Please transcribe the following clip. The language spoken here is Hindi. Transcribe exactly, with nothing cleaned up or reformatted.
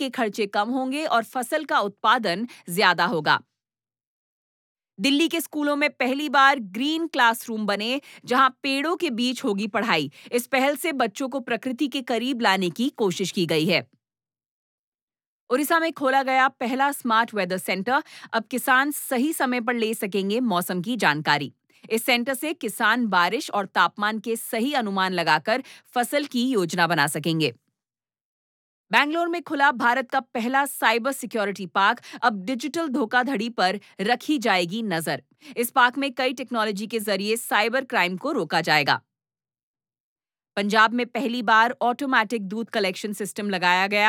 के खर्चे कम होंगे और फसल का उत्पादन ज्यादा होगा। दिल्ली के स्कूलों में पहली बार ग्रीन क्लासरूम बने, जहां पेड़ों के बीच होगी पढ़ाई। इस पहल से बच्चों को प्रकृति के करीब लाने की कोशिश की गई है। उड़ीसा में खोला गया पहला स्मार्ट वेदर सेंटर। अब किसान सही समय पर ले सकेंगे मौसम की जानकारी। इस सेंटर से किसान बारिश और तापमान के सही अनुमान लगाकर फसल की योजना बना सकेंगे। बैंगलोर में खुला भारत का पहला साइबर सिक्योरिटी पार्क। अब डिजिटल धोखाधड़ी पर रखी जाएगी नजर। इस पार्क में कई टेक्नोलॉजी के जरिए साइबर क्राइम को रोका जाएगा। पंजाब में पहली बार ऑटोमेटिक दूध कलेक्शन सिस्टम लगाया गया।